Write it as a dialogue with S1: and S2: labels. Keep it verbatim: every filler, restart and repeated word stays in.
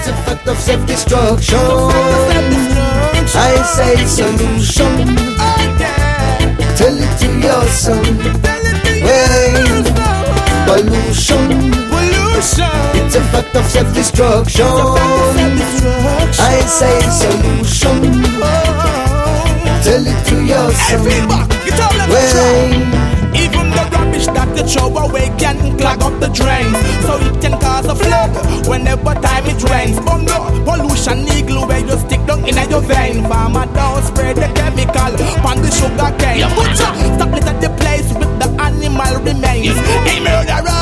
S1: It's a fact of self-destruction. I say solution. Tell it to your son. Well, pollution. It's a fact of self-destruction. I say solution. Tell it to your son. Well,
S2: even the rubbish that you throw away can clog up the drains, so it can cause a flood whenever time it rains. Bongo, pollution, needle where you stick down in your vein. Farmer don't spray the chemical on the sugar cane. Butcher, stop it at the place with the animal remains. He murderer,